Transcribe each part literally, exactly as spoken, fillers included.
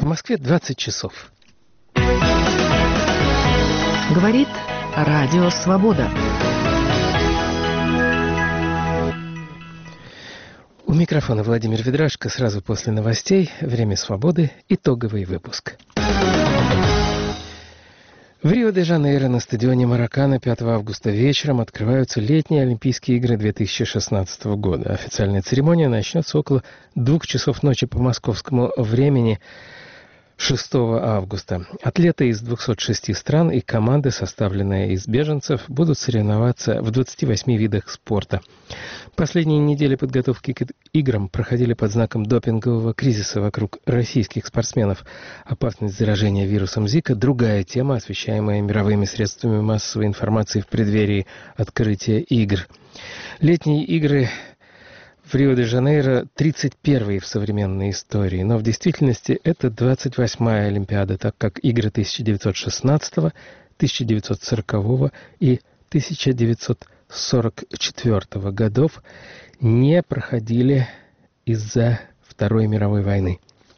В Москве двадцать часов. Говорит Радио Свобода. У микрофона Владимир Ведрашко. Сразу после новостей «Время свободы» итоговый выпуск. В Рио-де-Жанейро на стадионе Маракана пятого августа вечером открываются летние Олимпийские игры две тысячи шестнадцатого года. Официальная церемония начнется около двух часов ночи по московскому времени шестого августа. Атлеты из двухсот шести стран и команды, составленные из беженцев, будут соревноваться в двадцати восьми видах спорта. Последние недели подготовки к играм проходили под знаком допингового кризиса вокруг российских спортсменов. Опасность заражения вирусом Зика – другая тема, освещаемая мировыми средствами массовой информации в преддверии открытия игр. Летние игры в Рио-де-Жанейро тридцать первые в современной истории, но в действительности это двадцать восьмая Олимпиада, так как игры тысяча девятьсот шестнадцатого, тысяча девятьсот сорокового и тысяча девятьсот сорок четвёртого годов не проходили из-за Второй мировой войны.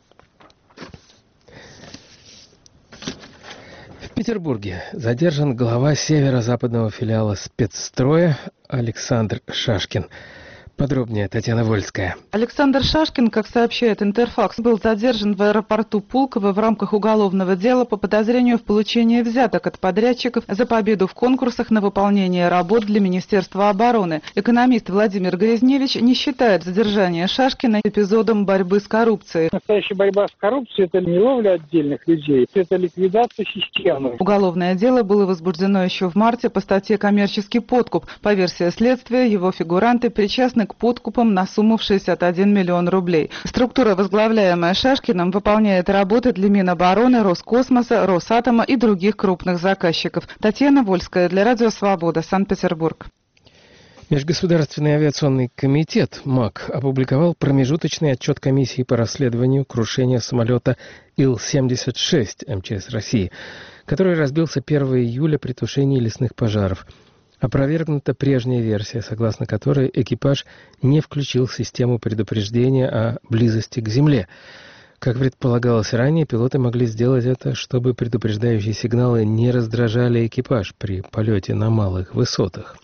В Петербурге задержан глава северо-западного филиала спецстроя Александр Шашкин. Подробнее Татьяна Вольская. Александр Шашкин, как сообщает Интерфакс, был задержан в аэропорту Пулково в рамках уголовного дела по подозрению в получении взяток от подрядчиков за победу в конкурсах на выполнение работ для Министерства обороны. Экономист Владимир Грязневич не считает задержание Шашкина эпизодом борьбы с коррупцией. Настоящая борьба с коррупцией – это не ловля отдельных людей, это ликвидация системы. Уголовное дело было возбуждено еще в марте по статье «Коммерческий подкуп». По версии следствия, его фигуранты причастны к подкупам на сумму в шестьдесят один миллион рублей. Структура, возглавляемая Шашкиным, выполняет работы для Минобороны, Роскосмоса, Росатома и других крупных заказчиков. Татьяна Вольская для Радио Свобода, Санкт-Петербург. Межгосударственный авиационный комитет МАК опубликовал промежуточный отчет комиссии по расследованию крушения самолета Ил семьдесят шесть эм че эс России, который разбился первого июля при тушении лесных пожаров. Опровергнута прежняя версия, согласно которой экипаж не включил систему предупреждения о близости к земле. Как предполагалось ранее, пилоты могли сделать это, чтобы предупреждающие сигналы не раздражали экипаж при полете на малых высотах.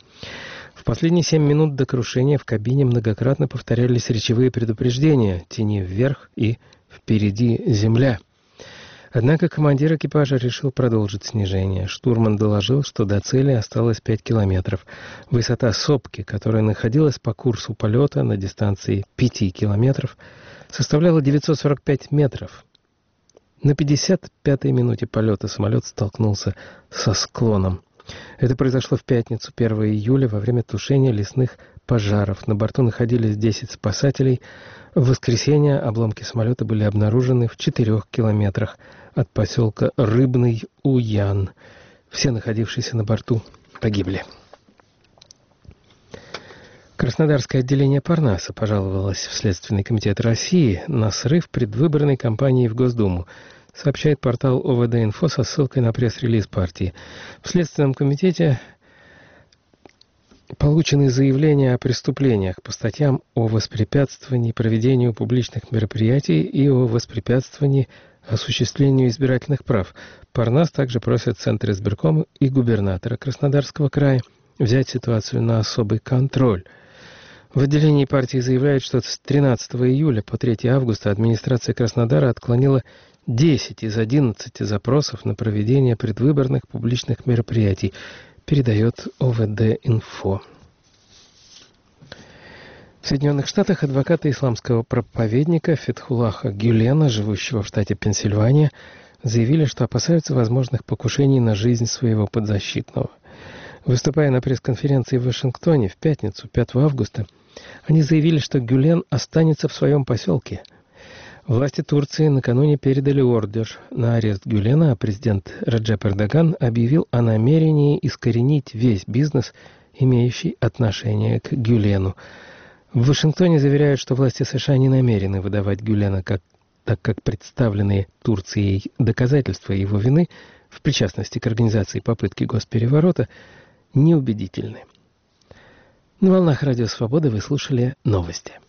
В последние семь минут до крушения в кабине многократно повторялись речевые предупреждения «тяни вверх» и «впереди земля». Однако командир экипажа решил продолжить снижение. Штурман доложил, что до цели осталось пять километров. Высота сопки, которая находилась по курсу полета на дистанции пяти километров, составляла девятьсот сорок пять метров. На пятьдесят пятой минуте полета самолет столкнулся со склоном. Это произошло в пятницу, первого июля, во время тушения лесных пожаров. На борту находились десять спасателей. В воскресенье обломки самолета были обнаружены в четырех километрах от поселка Рыбный Уян. Все находившиеся на борту погибли. Краснодарское отделение Парнаса пожаловалось в Следственный комитет России на срыв предвыборной кампании в Госдуму, сообщает портал О В Д-Инфо со ссылкой на пресс-релиз партии. В Следственном комитете получены заявления о преступлениях по статьям о воспрепятствовании проведению публичных мероприятий и о воспрепятствовании осуществлению избирательных прав. Парнас также просит Центр избиркома и губернатора Краснодарского края взять ситуацию на особый контроль. В отделении партии заявляют, что с тринадцатого июля по третьего августа администрация Краснодара отклонила десять из одиннадцати запросов на проведение предвыборных публичных мероприятий, передает О В Д-Инфо. В Соединенных Штатах адвокаты исламского проповедника Фетхуллаха Гюлена, живущего в штате Пенсильвания, заявили, что опасаются возможных покушений на жизнь своего подзащитного. Выступая на пресс-конференции в Вашингтоне в пятницу, пятого августа, они заявили, что Гюлен останется в своем поселке. Власти Турции накануне передали ордер на арест Гюлена, а президент Реджеп Эрдоган объявил о намерении искоренить весь бизнес, имеющий отношение к Гюлену. В Вашингтоне заверяют, что власти США не намерены выдавать Гюлена, как, так как представленные Турцией доказательства его вины в причастности к организации попытки госпереворота неубедительны. На волнах Радио Свобода вы слушали новости.